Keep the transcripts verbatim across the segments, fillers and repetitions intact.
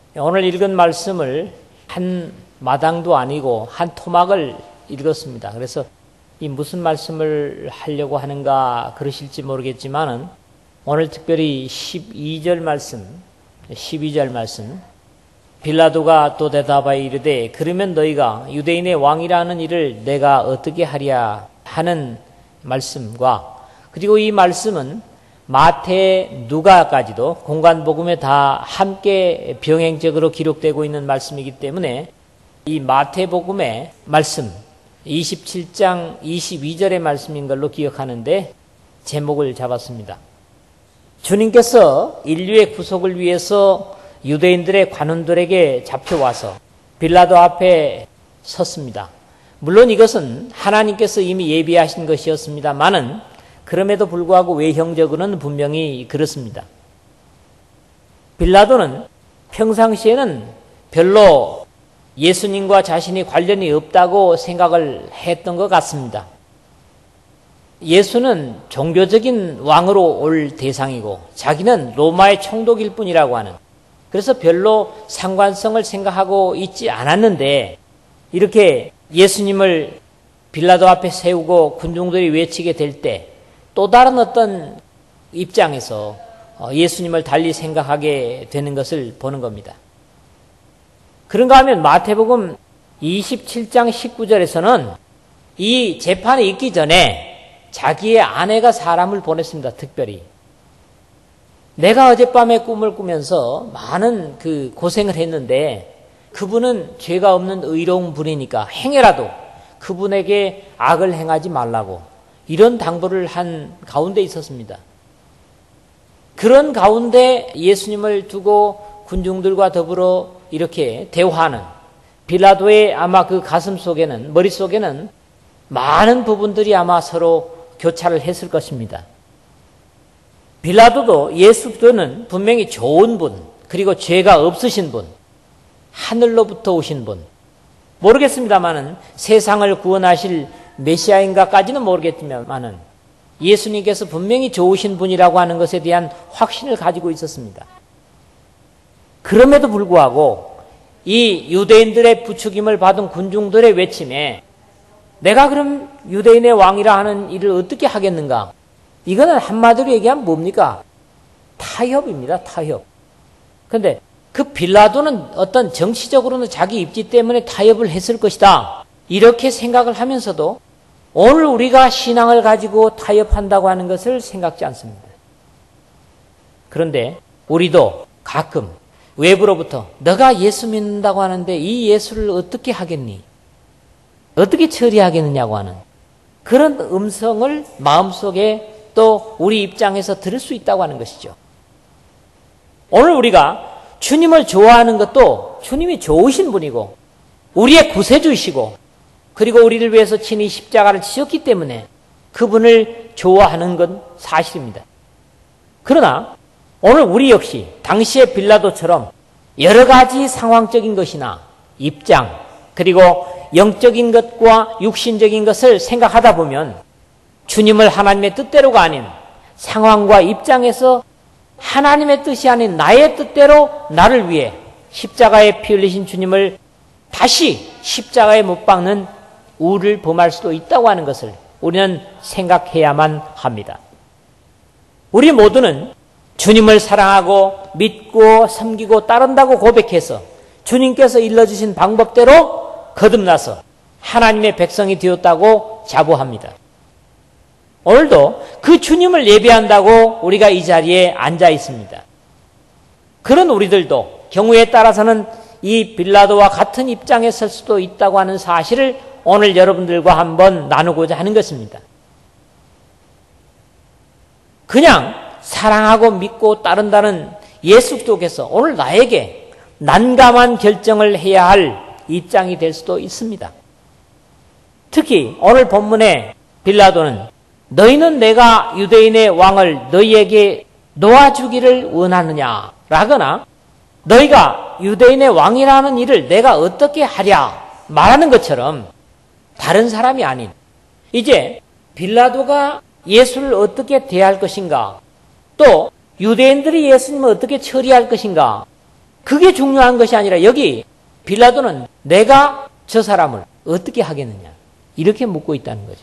오늘 읽은 말씀을 한 마당도 아니고 한 토막을 읽었습니다. 그래서 이 무슨 말씀을 하려고 하는가 그러실지 모르겠지만은 오늘 특별히 십이 절 말씀, 십이 절 말씀. 빌라도가 또 대답하여 이르되 그러면 너희가 유대인의 왕이라는 일을 내가 어떻게 하랴 하는 말씀과, 그리고 이 말씀은 마태, 누가까지도 공간복음에 다 함께 병행적으로 기록되고 있는 말씀이기 때문에 이 마태복음의 말씀 이십칠 장 이십이 절의 말씀인 걸로 기억하는데 제목을 잡았습니다. 주님께서 인류의 구속을 위해서 유대인들의 관원들에게 잡혀와서 빌라도 앞에 섰습니다. 물론 이것은 하나님께서 이미 예비하신 것이었습니다만은 그럼에도 불구하고 외형적으로는 분명히 그렇습니다. 빌라도는 평상시에는 별로 예수님과 자신이 관련이 없다고 생각을 했던 것 같습니다. 예수는 종교적인 왕으로 올 대상이고 자기는 로마의 총독일 뿐이라고 하는, 그래서 별로 상관성을 생각하고 있지 않았는데 이렇게 예수님을 빌라도 앞에 세우고 군중들이 외치게 될 때 또 다른 어떤 입장에서 예수님을 달리 생각하게 되는 것을 보는 겁니다. 그런가 하면 마태복음 이십칠 장 십구 절에서는 이 재판이 있기 전에 자기의 아내가 사람을 보냈습니다. 특별히 내가 어젯밤에 꿈을 꾸면서 많은 그 고생을 했는데 그분은 죄가 없는 의로운 분이니까 행여라도 그분에게 악을 행하지 말라고, 이런 당부를 한 가운데 있었습니다. 그런 가운데 예수님을 두고 군중들과 더불어 이렇게 대화하는 빌라도의 아마 그 가슴 속에는, 머릿속에는 많은 부분들이 아마 서로 교차를 했을 것입니다. 빌라도도 예수는 분명히 좋은 분, 그리고 죄가 없으신 분, 하늘로부터 오신 분, 모르겠습니다만은 세상을 구원하실 메시아인가까지는 모르겠지만은 예수님께서 분명히 좋으신 분이라고 하는 것에 대한 확신을 가지고 있었습니다. 그럼에도 불구하고 이 유대인들의 부추김을 받은 군중들의 외침에 내가 그럼 유대인의 왕이라 하는 일을 어떻게 하겠는가? 이거는 한마디로 얘기하면 뭡니까? 타협입니다. 타협. 그런데 그 빌라도는 어떤 정치적으로는 자기 입지 때문에 타협을 했을 것이다, 이렇게 생각을 하면서도 오늘 우리가 신앙을 가지고 타협한다고 하는 것을 생각지 않습니다. 그런데 우리도 가끔 외부로부터 너가 예수 믿는다고 하는데 이 예수를 어떻게 하겠니? 어떻게 처리하겠느냐고 하는 그런 음성을 마음속에 또 우리 입장에서 들을 수 있다고 하는 것이죠. 오늘 우리가 주님을 좋아하는 것도 주님이 좋으신 분이고 우리의 구세주이시고 그리고 우리를 위해서 친히 십자가를 지셨기 때문에 그분을 좋아하는 건 사실입니다. 그러나 오늘 우리 역시 당시의 빌라도처럼 여러 가지 상황적인 것이나 입장, 그리고 영적인 것과 육신적인 것을 생각하다 보면 주님을 하나님의 뜻대로가 아닌 상황과 입장에서 하나님의 뜻이 아닌 나의 뜻대로 나를 위해 십자가에 피 흘리신 주님을 다시 십자가에 못 박는 우를 범할 수도 있다고 하는 것을 우리는 생각해야만 합니다. 우리 모두는 주님을 사랑하고 믿고 섬기고 따른다고 고백해서 주님께서 일러주신 방법대로 거듭나서 하나님의 백성이 되었다고 자부합니다. 오늘도 그 주님을 예배한다고 우리가 이 자리에 앉아 있습니다. 그런 우리들도 경우에 따라서는 이 빌라도와 같은 입장에 설 수도 있다고 하는 사실을 오늘 여러분들과 한번 나누고자 하는 것입니다. 그냥 사랑하고 믿고 따른다는 예수 그리스도께서 오늘 나에게 난감한 결정을 해야 할 입장이 될 수도 있습니다. 특히 오늘 본문의 빌라도는 너희는 내가 유대인의 왕을 너희에게 놓아주기를 원하느냐 라거나 너희가 유대인의 왕이라는 일을 내가 어떻게 하랴 말하는 것처럼 다른 사람이 아닌 이제 빌라도가 예수를 어떻게 대할 것인가, 또 유대인들이 예수님을 어떻게 처리할 것인가, 그게 중요한 것이 아니라 여기 빌라도는 내가 저 사람을 어떻게 하겠느냐 이렇게 묻고 있다는 거죠.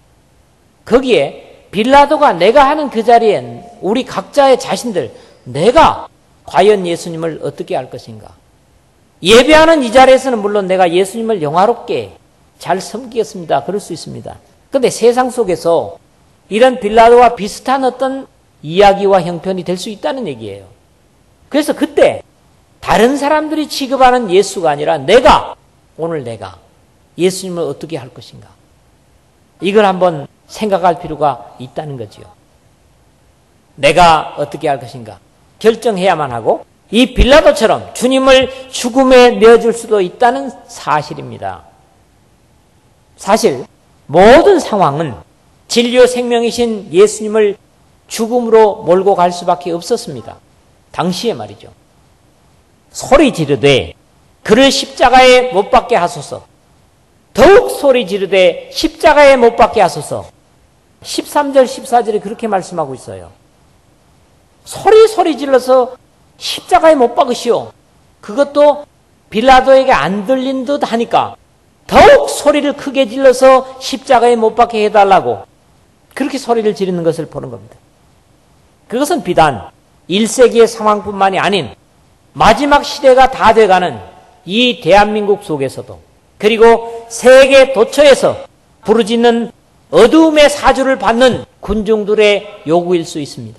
거기에 빌라도가 내가 하는 그 자리엔 우리 각자의 자신들 내가 과연 예수님을 어떻게 할 것인가. 예배하는 이 자리에서는 물론 내가 예수님을 영화롭게 잘 섬기겠습니다. 그럴 수 있습니다. 그런데 세상 속에서 이런 빌라도와 비슷한 어떤 이야기와 형편이 될 수 있다는 얘기예요. 그래서 그때 다른 사람들이 취급하는 예수가 아니라 내가, 오늘 내가 예수님을 어떻게 할 것인가. 이걸 한번 생각할 필요가 있다는 거지요. 내가 어떻게 할 것인가 결정해야만 하고 이 빌라도처럼 주님을 죽음에 내어줄 수도 있다는 사실입니다. 사실 모든 상황은 진리요 생명이신 예수님을 죽음으로 몰고 갈 수밖에 없었습니다. 당시에 말이죠. 소리 지르되 그를 십자가에 못 박게 하소서. 더욱 소리 지르되 십자가에 못 박게 하소서. 십삼 절 십사 절에 그렇게 말씀하고 있어요. 소리 소리 질러서 십자가에 못 박으시오. 그것도 빌라도에게 안 들린 듯 하니까 더욱 소리를 크게 질러서 십자가에 못 박게 해달라고 그렇게 소리를 지르는 것을 보는 겁니다. 그것은 비단 일 세기의 상황뿐만이 아닌 마지막 시대가 다 돼가는 이 대한민국 속에서도 그리고 세계 도처에서 부르짖는 어두움의 사주를 받는 군중들의 요구일 수 있습니다.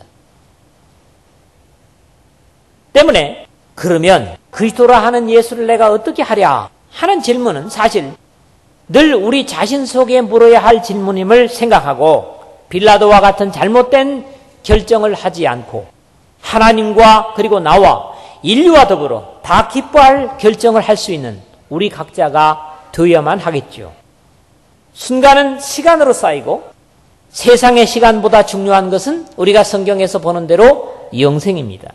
때문에 그러면 그리스도라 하는 예수를 내가 어떻게 하랴 하는 질문은 사실 늘 우리 자신 속에 물어야 할 질문임을 생각하고 빌라도와 같은 잘못된 결정을 하지 않고 하나님과 그리고 나와 인류와 더불어 다 기뻐할 결정을 할 수 있는 우리 각자가 되어야만 하겠죠. 순간은 시간으로 쌓이고 세상의 시간보다 중요한 것은 우리가 성경에서 보는 대로 영생입니다.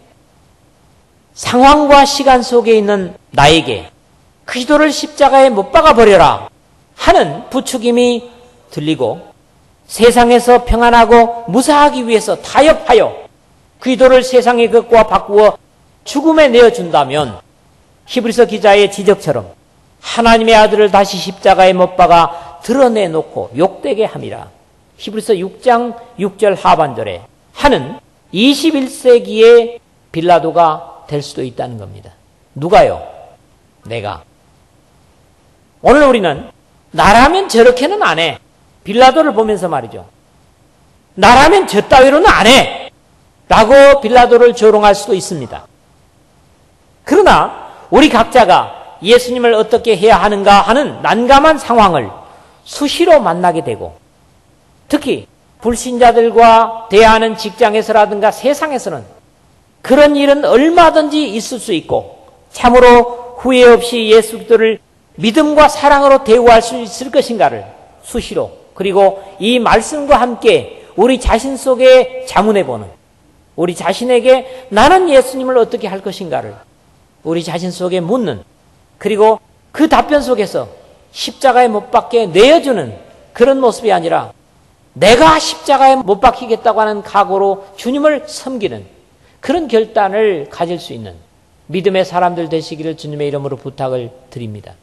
상황과 시간 속에 있는 나에게 그리스도를 십자가에 못 박아버려라 하는 부추김이 들리고 세상에서 평안하고 무사하기 위해서 타협하여 그리스도를 세상의 것과 바꾸어 죽음에 내어준다면 히브리서 기자의 지적처럼 하나님의 아들을 다시 십자가에 못 박아 드러내놓고 욕되게 함이라. 히브리서 육 장 육 절 하반절에 하는 이십일 세기의 빌라도가 될 수도 있다는 겁니다. 누가요? 내가. 오늘 우리는 나라면 저렇게는 안 해. 빌라도를 보면서 말이죠. 나라면 저 따위로는 안 해. 라고 빌라도를 조롱할 수도 있습니다. 그러나 우리 각자가 예수님을 어떻게 해야 하는가 하는 난감한 상황을 수시로 만나게 되고 특히 불신자들과 대하는 직장에서라든가 세상에서는 그런 일은 얼마든지 있을 수 있고 참으로 후회 없이 예수 그리스도를 믿음과 사랑으로 대우할 수 있을 것인가를 수시로 그리고 이 말씀과 함께 우리 자신 속에 자문해보는 우리 자신에게 나는 예수님을 어떻게 할 것인가를 우리 자신 속에 묻는 그리고 그 답변 속에서 십자가에 못 박게 내어주는 그런 모습이 아니라 내가 십자가에 못 박히겠다고 하는 각오로 주님을 섬기는 그런 결단을 가질 수 있는 믿음의 사람들 되시기를 주님의 이름으로 부탁을 드립니다.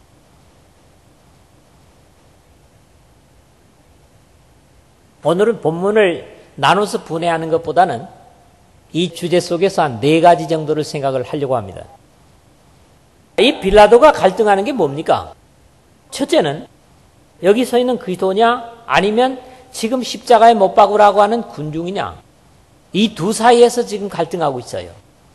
오늘은 본문을 나눠서 분해하는 것보다는 이 주제 속에서 한 네 가지 정도를 생각을 하려고 합니다. 이 빌라도가 갈등하는 게 뭡니까? 첫째는 여기 서 있는 그리스도냐 아니면 지금 십자가에 못 박으라고 하는 군중이냐 이 두 사이에서 지금 갈등하고 있어요.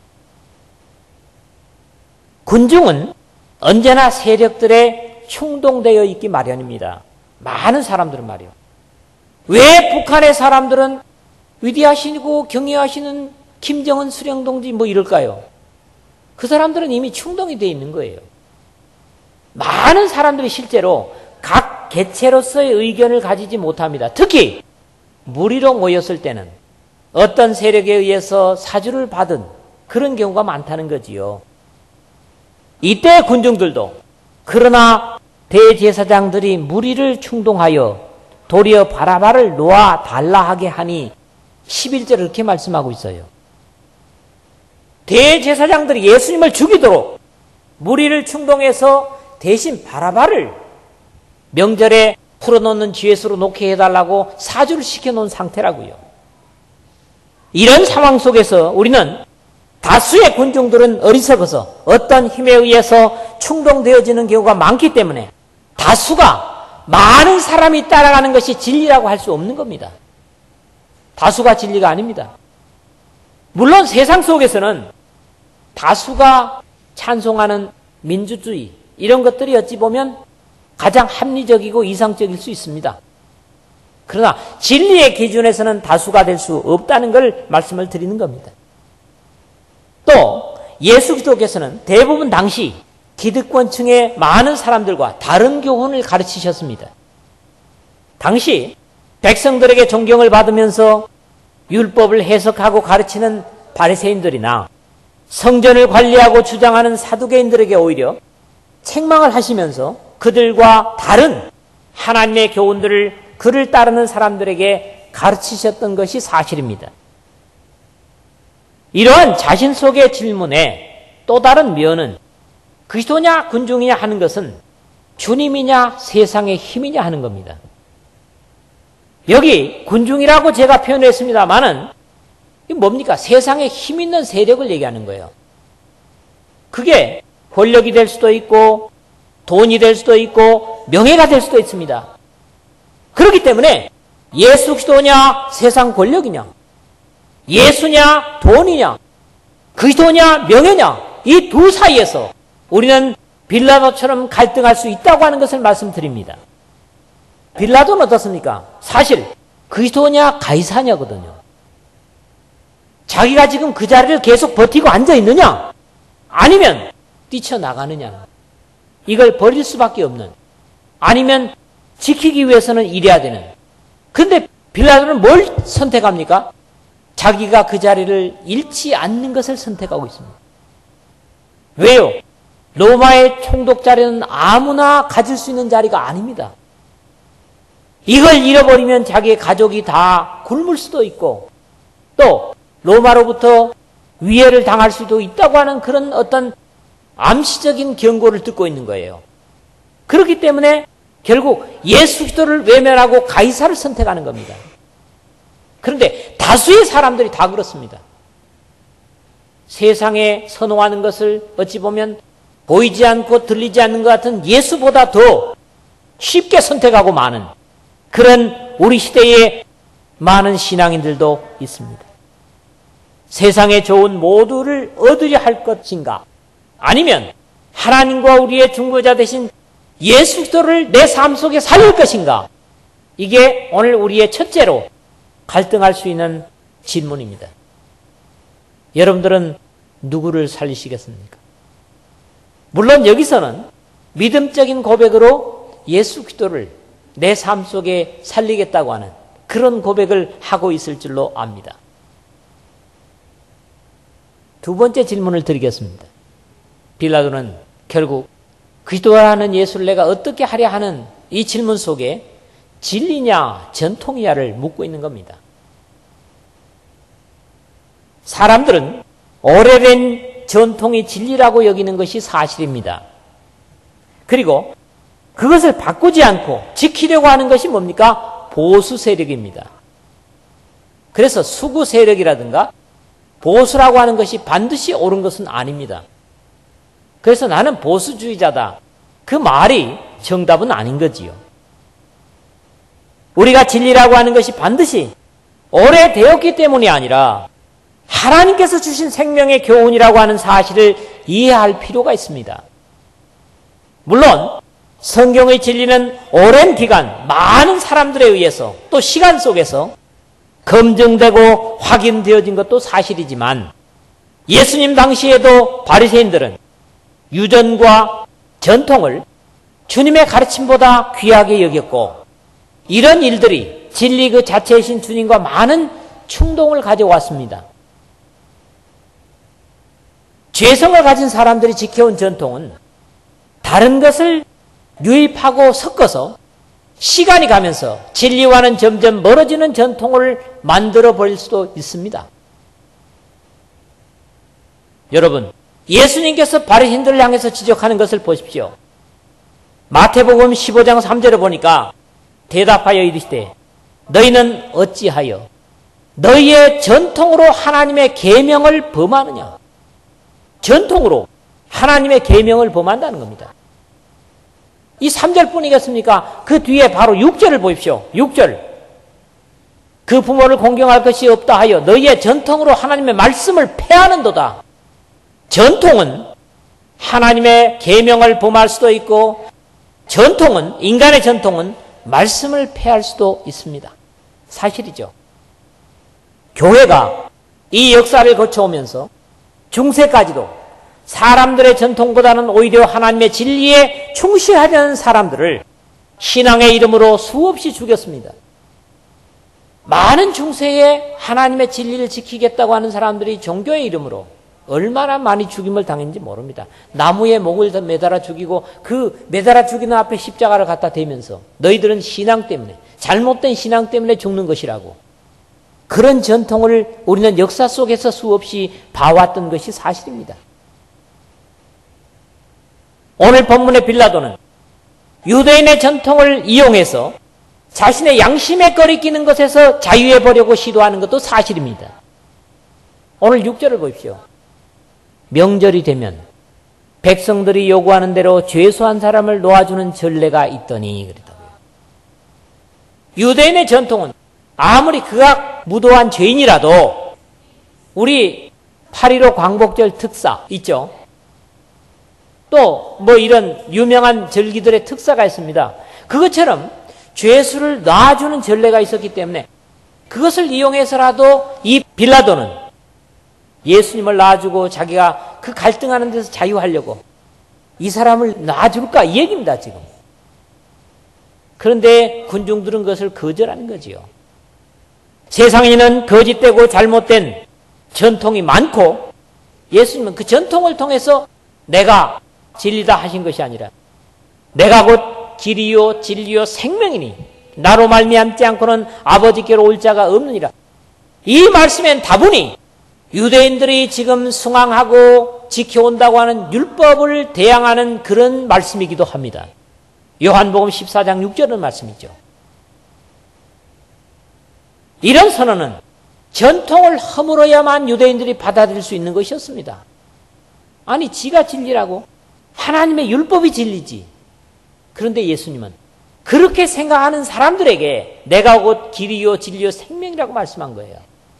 군중은 언제나 세력들에 충동되어 있기 마련입니다. 많은 사람들은 말이요. 왜 북한의 사람들은 위대하시고 경애하시는 김정은 수령동지 뭐 이럴까요? 그 사람들은 이미 충동이 되어 있는 거예요. 많은 사람들이 실제로 각 개체로서의 의견을 가지지 못합니다. 특히 무리로 모였을 때는 어떤 세력에 의해서 사주를 받은 그런 경우가 많다는 거지요. 이때 군중들도 그러나 대제사장들이 무리를 충동하여 도리어 바라바를 놓아 달라 하게 하니 십일 절을 이렇게 말씀하고 있어요. 대제사장들이 예수님을 죽이도록 무리를 충동해서 대신 바라바를 명절에 풀어놓는 지회수로 놓게 해달라고 사주를 시켜놓은 상태라고요. 이런 상황 속에서 우리는 다수의 군중들은 어리석어서 어떤 힘에 의해서 충동되어지는 경우가 많기 때문에 다수가 많은 사람이 따라가는 것이 진리라고 할 수 없는 겁니다. 다수가 진리가 아닙니다. 물론 세상 속에서는 다수가 찬송하는 민주주의 이런 것들이 어찌 보면 가장 합리적이고 이상적일 수 있습니다. 그러나 진리의 기준에서는 다수가 될 수 없다는 걸 말씀을 드리는 겁니다. 또 예수 그리스도께서는 대부분 당시 기득권층의 많은 사람들과 다른 교훈을 가르치셨습니다. 당시 백성들에게 존경을 받으면서 율법을 해석하고 가르치는 바리새인들이나 성전을 관리하고 주장하는 사두개인들에게 오히려 책망을 하시면서 그들과 다른 하나님의 교훈들을 그를 따르는 사람들에게 가르치셨던 것이 사실입니다. 이러한 자신 속의 질문에 또 다른 면은 그리스도냐 군중이냐 하는 것은 주님이냐 세상의 힘이냐 하는 겁니다. 여기 군중이라고 제가 표현했습니다마는 이게 뭡니까? 세상에 힘 있는 세력을 얘기하는 거예요. 그게 권력이 될 수도 있고 돈이 될 수도 있고 명예가 될 수도 있습니다. 그렇기 때문에 예수 그리스도냐 세상 권력이냐 예수냐 돈이냐 그리스도냐 명예냐 이 두 사이에서 우리는 빌라도처럼 갈등할 수 있다고 하는 것을 말씀드립니다. 빌라도는 어떻습니까? 사실 그리스도냐 가이사냐거든요. 자기가 지금 그 자리를 계속 버티고 앉아있느냐 아니면 뛰쳐나가느냐 이걸 버릴 수밖에 없는 아니면 지키기 위해서는 이래야 되는 그런데 빌라도는 뭘 선택합니까? 자기가 그 자리를 잃지 않는 것을 선택하고 있습니다. 왜요? 로마의 총독 자리는 아무나 가질 수 있는 자리가 아닙니다. 이걸 잃어버리면 자기의 가족이 다 굶을 수도 있고 또 로마로부터 위해를 당할 수도 있다고 하는 그런 어떤 암시적인 경고를 듣고 있는 거예요. 그렇기 때문에 결국 예수 그리스도를 외면하고 가이사를 선택하는 겁니다. 그런데 다수의 사람들이 다 그렇습니다. 세상에 선호하는 것을 어찌 보면 보이지 않고 들리지 않는 것 같은 예수보다 더 쉽게 선택하고 많은 그런 우리 시대의 많은 신앙인들도 있습니다. 세상에 좋은 모두를 얻으려 할 것인가 아니면 하나님과 우리의 중보자 되신 예수 그리스도를 내 삶 속에 살릴 것인가 이게 오늘 우리의 첫째로 갈등할 수 있는 질문입니다. 여러분들은 누구를 살리시겠습니까? 물론 여기서는 믿음적인 고백으로 예수 그리스도를 내 삶 속에 살리겠다고 하는 그런 고백을 하고 있을 줄로 압니다. 두 번째 질문을 드리겠습니다. 빌라도는 결국 그리스도라는 예수를 내가 어떻게 하려 하는 이 질문 속에 진리냐 전통이냐를 묻고 있는 겁니다. 사람들은 오래된 전통이 진리라고 여기는 것이 사실입니다. 그리고 그것을 바꾸지 않고 지키려고 하는 것이 뭡니까? 보수 세력입니다. 그래서 수구 세력이라든가 보수라고 하는 것이 반드시 옳은 것은 아닙니다. 그래서 나는 보수주의자다. 그 말이 정답은 아닌 거지요. 우리가 진리라고 하는 것이 반드시 오래되었기 때문이 아니라 하나님께서 주신 생명의 교훈이라고 하는 사실을 이해할 필요가 있습니다. 물론 성경의 진리는 오랜 기간 많은 사람들에 의해서 또 시간 속에서 검증되고 확인되어진 것도 사실이지만 예수님 당시에도 바리새인들은 유전과 전통을 주님의 가르침보다 귀하게 여겼고 이런 일들이 진리 그 자체이신 주님과 많은 충동을 가져왔습니다. 죄성을 가진 사람들이 지켜온 전통은 다른 것을 유입하고 섞어서 시간이 가면서 진리와는 점점 멀어지는 전통을 만들어 버릴 수도 있습니다. 여러분, 예수님께서 바리새인들을 향해서 지적하는 것을 보십시오. 마태복음 십오 장 삼 절에 보니까 대답하여 이르시되 너희는 어찌하여 너희의 전통으로 하나님의 계명을 범하느냐. 전통으로 하나님의 계명을 범한다는 겁니다. 이 삼 절뿐이겠습니까? 그 뒤에 바로 육 절을 보십시오. 육 절. 그 부모를 공경할 것이 없다 하여 너희의 전통으로 하나님의 말씀을 폐하는도다. 전통은 하나님의 계명을 범할 수도 있고, 전통은, 인간의 전통은 말씀을 폐할 수도 있습니다. 사실이죠. 교회가 이 역사를 거쳐오면서 중세까지도 사람들의 전통보다는 오히려 하나님의 진리에 충실하려는 사람들을 신앙의 이름으로 수없이 죽였습니다. 많은 중세에 하나님의 진리를 지키겠다고 하는 사람들이 종교의 이름으로 얼마나 많이 죽임을 당했는지 모릅니다. 나무에 목을 매달아 죽이고 그 매달아 죽이는 앞에 십자가를 갖다 대면서 너희들은 신앙 때문에, 잘못된 신앙 때문에 죽는 것이라고. 그런 전통을 우리는 역사 속에서 수없이 봐왔던 것이 사실입니다. 오늘 본문의 빌라도는 유대인의 전통을 이용해서 자신의 양심에 거리끼는 것에서 자유해 보려고 시도하는 것도 사실입니다. 오늘 육 절을 보십시오. 명절이 되면 백성들이 요구하는 대로 죄수한 사람을 놓아주는 전례가 있더니 그랬다고요. 유대인의 전통은 아무리 그악 무도한 죄인이라도 우리 팔일오 광복절 특사 있죠. 또 뭐 이런 유명한 절기들의 특사가 있습니다. 그것처럼 죄수를 놔주는 전례가 있었기 때문에 그것을 이용해서라도 이 빌라도는 예수님을 놔주고 자기가 그 갈등하는 데서 자유하려고 이 사람을 놔줄까 이 얘기입니다 지금. 그런데 군중들은 그것을 거절하는 거지요. 세상에는 거짓되고 잘못된 전통이 많고 예수님은 그 전통을 통해서 내가 진리다 하신 것이 아니라 내가 곧 길이요 진리요 생명이니 나로 말미암지 않고는 아버지께로 올 자가 없느니라. 이 말씀엔 다분히 유대인들이 지금 숭앙하고 지켜온다고 하는 율법을 대항하는 그런 말씀이기도 합니다. 요한복음 십사 장 육 절은 말씀이죠. 이런 선언은 전통을 허물어야만 유대인들이 받아들일 수 있는 것이었습니다. 아니 지가 진리라고? 하나님의 율법이 진리지. 그런데 예수님은 그렇게 생각하는 사람들에게 내가 곧 길이요 진리요 생명이라고 말씀한 거예요.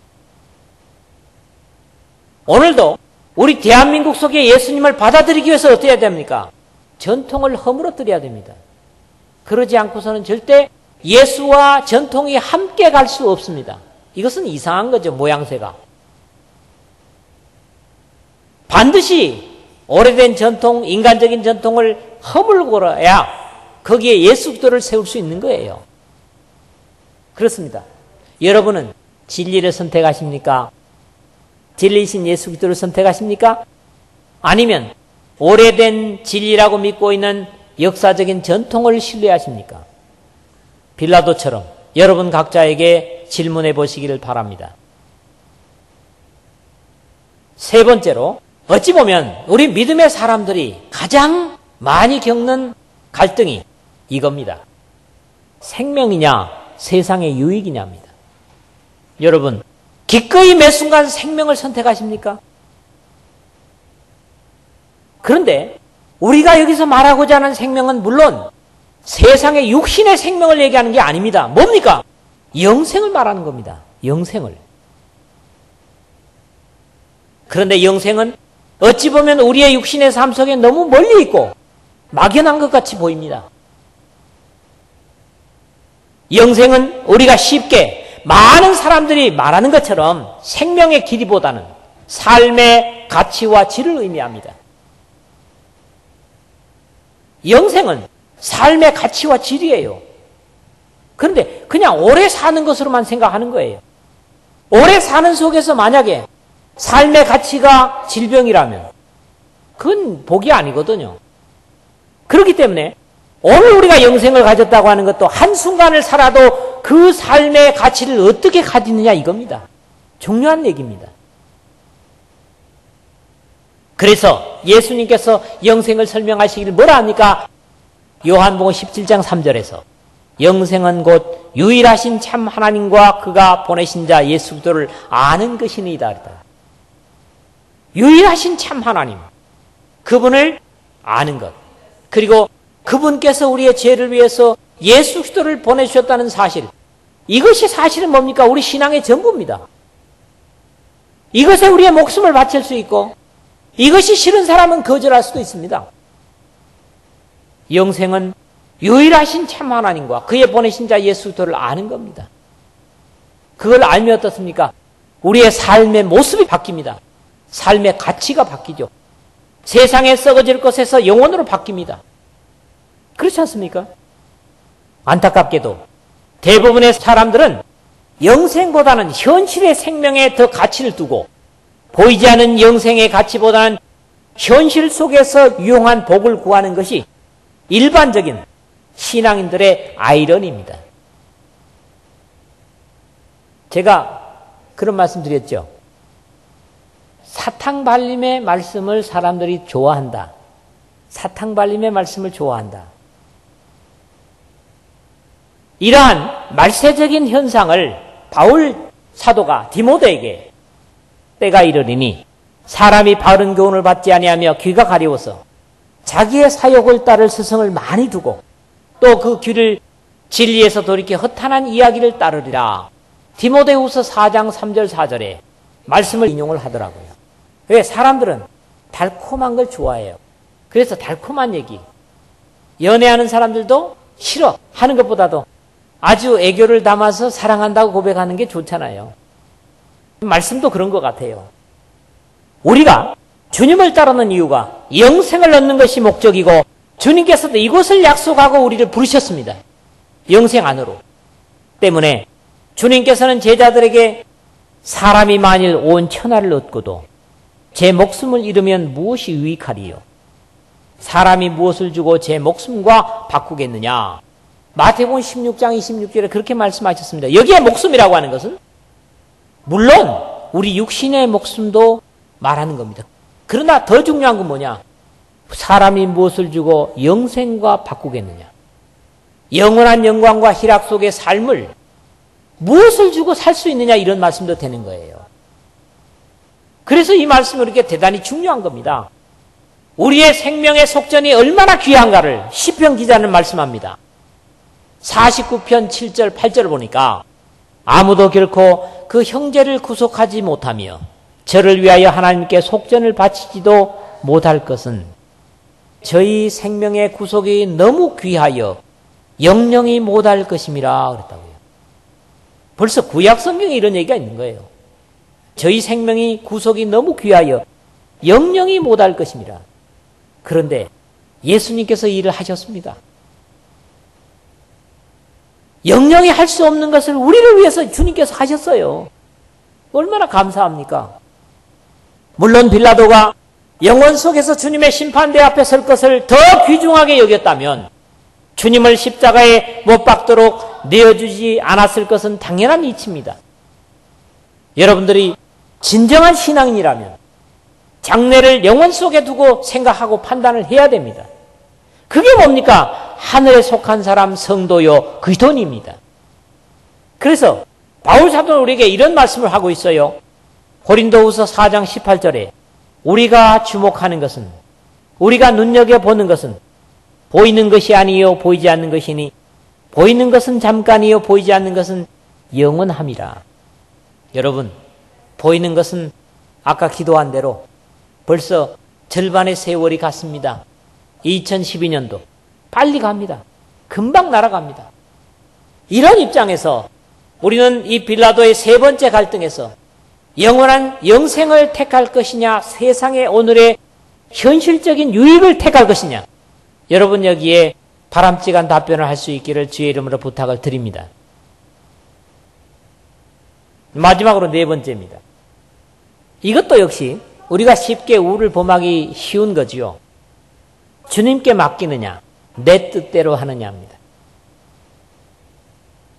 오늘도 우리 대한민국 속에 예수님을 받아들이기 위해서 어떻게 해야 됩니까? 전통을 허물어뜨려야 됩니다. 그러지 않고서는 절대 예수와 전통이 함께 갈 수 없습니다. 이것은 이상한 거죠, 모양새가. 반드시 오래된 전통, 인간적인 전통을 허물고야 거기에 예수 그리스도를 세울 수 있는 거예요. 그렇습니다. 여러분은 진리를 선택하십니까? 진리이신 예수 그리스도를 선택하십니까? 아니면 오래된 진리라고 믿고 있는 역사적인 전통을 신뢰하십니까? 빌라도처럼 여러분 각자에게 질문해 보시기를 바랍니다. 세 번째로 어찌 보면 우리 믿음의 사람들이 가장 많이 겪는 갈등이 이겁니다. 생명이냐 세상의 유익이냐입니다. 여러분 기꺼이 매 순간 생명을 선택하십니까? 그런데 우리가 여기서 말하고자 하는 생명은 물론 세상의 육신의 생명을 얘기하는 게 아닙니다. 뭡니까? 영생을 말하는 겁니다. 영생을. 그런데 영생은 어찌 보면 우리의 육신의 삶 속에 너무 멀리 있고 막연한 것 같이 보입니다. 영생은 우리가 쉽게 많은 사람들이 말하는 것처럼 생명의 길이보다는 삶의 가치와 질을 의미합니다. 영생은 삶의 가치와 질이에요. 그런데 그냥 오래 사는 것으로만 생각하는 거예요. 오래 사는 속에서 만약에 삶의 가치가 질병이라면 그건 복이 아니거든요. 그렇기 때문에 오늘 우리가 영생을 가졌다고 하는 것도 한순간을 살아도 그 삶의 가치를 어떻게 가지느냐 이겁니다. 중요한 얘기입니다. 그래서 예수님께서 영생을 설명하시기를 뭐라 합니까? 요한복음 십칠 장 삼 절에서 영생은 곧 유일하신 참 하나님과 그가 보내신 자 예수 그리스도를 아는 것이니이다 그랬다. 유일하신 참 하나님, 그분을 아는 것, 그리고 그분께서 우리의 죄를 위해서 예수 그리스도를 보내주셨다는 사실, 이것이 사실은 뭡니까? 우리 신앙의 전부입니다. 이것에 우리의 목숨을 바칠 수 있고, 이것이 싫은 사람은 거절할 수도 있습니다. 영생은 유일하신 참 하나님과 그의 보내신 자 예수 그리스도를 아는 겁니다. 그걸 알면 어떻습니까? 우리의 삶의 모습이 바뀝니다. 삶의 가치가 바뀌죠. 세상에 썩어질 것에서 영원으로 바뀝니다. 그렇지 않습니까? 안타깝게도 대부분의 사람들은 영생보다는 현실의 생명에 더 가치를 두고 보이지 않는 영생의 가치보다는 현실 속에서 유용한 복을 구하는 것이 일반적인 신앙인들의 아이러니입니다. 제가 그런 말씀 드렸죠. 사탕발림의 말씀을 사람들이 좋아한다. 사탕발림의 말씀을 좋아한다. 이러한 말세적인 현상을 바울 사도가 디모데에게 때가 이르리니 사람이 바른 교훈을 받지 아니하며 귀가 가려워서 자기의 사욕을 따를 스승을 많이 두고 또 그 귀를 진리에서 돌이켜 허탄한 이야기를 따르리라. 디모데후서 사 장 삼 절 사 절에 말씀을 인용을 하더라고요. 왜? 사람들은 달콤한 걸 좋아해요. 그래서 달콤한 얘기, 연애하는 사람들도 싫어 하는 것보다도 아주 애교를 담아서 사랑한다고 고백하는 게 좋잖아요. 말씀도 그런 것 같아요. 우리가 주님을 따르는 이유가 영생을 얻는 것이 목적이고 주님께서도 이곳을 약속하고 우리를 부르셨습니다. 영생 안으로. 때문에 주님께서는 제자들에게 사람이 만일 온 천하를 얻고도 제 목숨을 잃으면 무엇이 유익하리요? 사람이 무엇을 주고 제 목숨과 바꾸겠느냐? 마태복음 십육 장 이십육 절에 그렇게 말씀하셨습니다. 여기에 목숨이라고 하는 것은 물론 우리 육신의 목숨도 말하는 겁니다. 그러나 더 중요한 건 뭐냐? 사람이 무엇을 주고 영생과 바꾸겠느냐? 영원한 영광과 희락 속의 삶을 무엇을 주고 살 수 있느냐? 이런 말씀도 되는 거예요. 그래서 이 말씀은 이렇게 대단히 중요한 겁니다. 우리의 생명의 속전이 얼마나 귀한가를 시편 기자는 말씀합니다. 사십구 편 칠 절 팔 절을 보니까 아무도 결코 그 형제를 구속하지 못하며 저를 위하여 하나님께 속전을 바치지도 못할 것은 저희 생명의 구속이 너무 귀하여 영영이 못할 것임이라 그랬다고요. 벌써 구약 성경에 이런 얘기가 있는 거예요. 저희 생명이 구속이 너무 귀하여 영영이 못할 것임이라. 그런데 예수님께서 이 일을 하셨습니다. 영영이 할 수 없는 것을 우리를 위해서 주님께서 하셨어요. 얼마나 감사합니까? 물론 빌라도가 영원 속에서 주님의 심판대 앞에 설 것을 더 귀중하게 여겼다면 주님을 십자가에 못 박도록 내어주지 않았을 것은 당연한 이치입니다. 여러분들이 진정한 신앙인이라면 장래를 영원 속에 두고 생각하고 판단을 해야 됩니다. 그게 뭡니까? 하늘에 속한 사람 성도요 그리스도인입니다. 그래서 바울 사도는 우리에게 이런 말씀을 하고 있어요. 고린도후서 사 장 십팔 절에 우리가 주목하는 것은, 우리가 눈여겨보는 것은 보이는 것이 아니요 보이지 않는 것이니 보이는 것은 잠깐이요 보이지 않는 것은 영원함이라. 여러분, 보이는 것은 아까 기도한 대로 벌써 절반의 세월이 갔습니다. 이천십이 년도 빨리 갑니다. 금방 날아갑니다. 이런 입장에서 우리는 이 빌라도의 세 번째 갈등에서 영원한 영생을 택할 것이냐, 세상의 오늘의 현실적인 유익을 택할 것이냐, 여러분 여기에 바람직한 답변을 할 수 있기를 주의 이름으로 부탁을 드립니다. 마지막으로 네 번째입니다. 이것도 역시 우리가 쉽게 우를 범하기 쉬운 거지요. 주님께 맡기느냐, 내 뜻대로 하느냐입니다.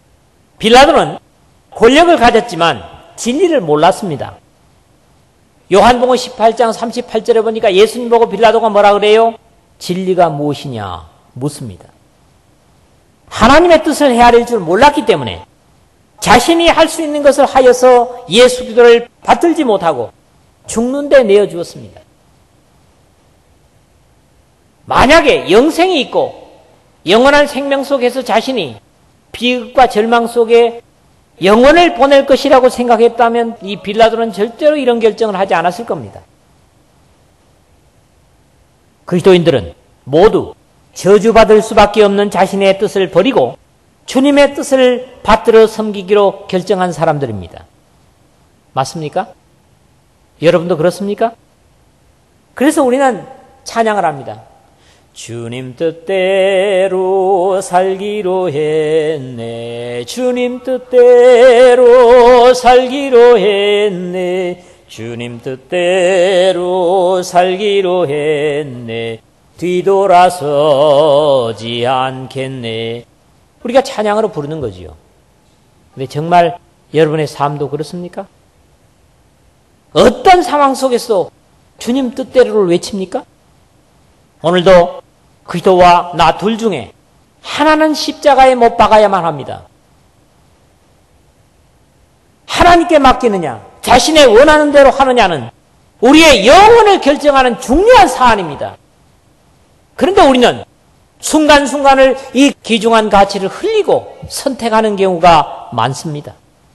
빌라도는 권력을 가졌지만 진리를 몰랐습니다. 요한복음 십팔 장 삼십팔 절에 보니까 예수님 보고 빌라도가 뭐라 그래요? 진리가 무엇이냐 묻습니다. 하나님의 뜻을 헤아릴 줄 몰랐기 때문에 자신이 할 수 있는 것을 하여서 예수 그리스도를 받들지 못하고 죽는 데 내어주었습니다. 만약에 영생이 있고 영원한 생명 속에서 자신이 비극과 절망 속에 영혼을 보낼 것이라고 생각했다면 이 빌라도는 절대로 이런 결정을 하지 않았을 겁니다. 그리스도인들은 모두 저주받을 수밖에 없는 자신의 뜻을 버리고 주님의 뜻을 받들어 섬기기로 결정한 사람들입니다. 맞습니까? 여러분도 그렇습니까? 그래서 우리는 찬양을 합니다. 주님 뜻대로 살기로 했네. 주님 뜻대로 살기로 했네. 주님 뜻대로 살기로 했네. 뒤돌아서지 않겠네. 우리가 찬양으로 부르는 거지요. 근데 정말 여러분의 삶도 그렇습니까? 어떤 상황 속에서 주님 뜻대로를 외칩니까? 오늘도 그리스도와 나 둘 중에 하나는 십자가에 못 박아야만 합니다. 하나님께 맡기느냐, 자신의 원하는 대로 하느냐는 우리의 영혼을 결정하는 중요한 사안입니다. 그런데 우리는 순간순간을 이 귀중한 가치를 흘리고 선택하는 경우가 많습니다.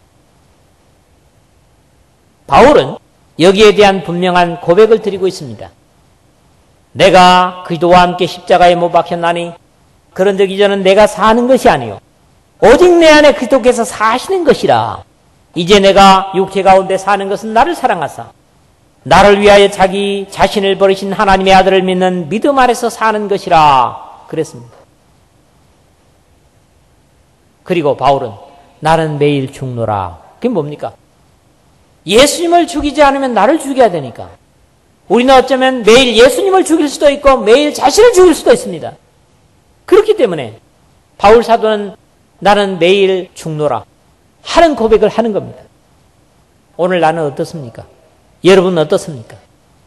바울은 여기에 대한 분명한 고백을 드리고 있습니다. 내가 그리스도와 함께 십자가에 못 박혔나니 그런즉 이제는 내가 사는 것이 아니요 오직 내 안에 그리스도께서 사시는 것이라. 이제 내가 육체 가운데 사는 것은 나를 사랑하사 나를 위하여 자기 자신을 버리신 하나님의 아들을 믿는 믿음 아래서 사는 것이라 그랬습니다. 그리고 바울은 나는 매일 죽노라. 그게 뭡니까? 예수님을 죽이지 않으면 나를 죽여야 되니까. 우리는 어쩌면 매일 예수님을 죽일 수도 있고 매일 자신을 죽일 수도 있습니다. 그렇기 때문에 바울 사도는 나는 매일 죽노라 하는 고백을 하는 겁니다. 오늘 나는 어떻습니까? 여러분은 어떻습니까?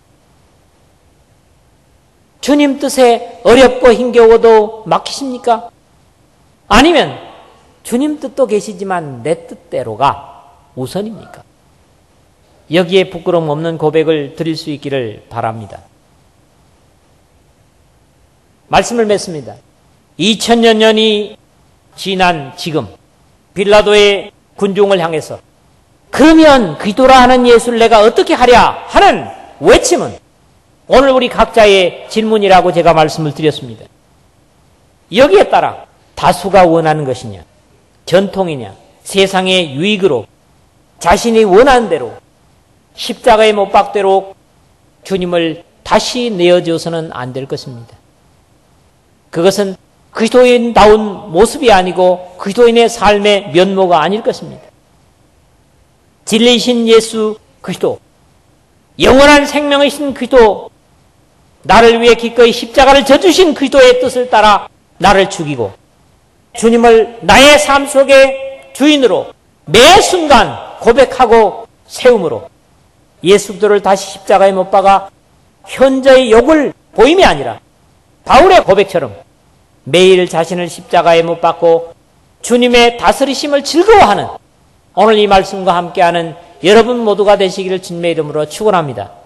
주님 뜻에 어렵고 힘겨워도 맡기십니까? 아니면 주님 뜻도 계시지만 내 뜻대로가 우선입니까? 여기에 부끄러움 없는 고백을 드릴 수 있기를 바랍니다. 말씀을 맺습니다. 이천여 년이 지난 지금 빌라도의 군중을 향해서 그러면 그리스도라 하는 예수를 내가 어떻게 하랴 하는 외침은 오늘 우리 각자의 질문이라고 제가 말씀을 드렸습니다. 여기에 따라 다수가 원하는 것이냐, 전통이냐, 세상의 유익으로 자신이 원하는 대로 십자가에 못 박도록 주님을 다시 내어줘서는 안 될 것입니다. 그것은 그리스도인다운 모습이 아니고 그리스도인의 삶의 면모가 아닐 것입니다. 진리이신 예수 그리스도, 영원한 생명이신 그리스도, 나를 위해 기꺼이 십자가를 져주신 그리스도의 뜻을 따라 나를 죽이고 주님을 나의 삶 속의 주인으로 매 순간 고백하고 세움으로 예수 그리스도를 다시 십자가에 못 박아 현저히 욕을 보임이 아니라 바울의 고백처럼 매일 자신을 십자가에 못 박고 주님의 다스리심을 즐거워하는 오늘 이 말씀과 함께하는 여러분 모두가 되시기를 주님의 이름으로 축원합니다.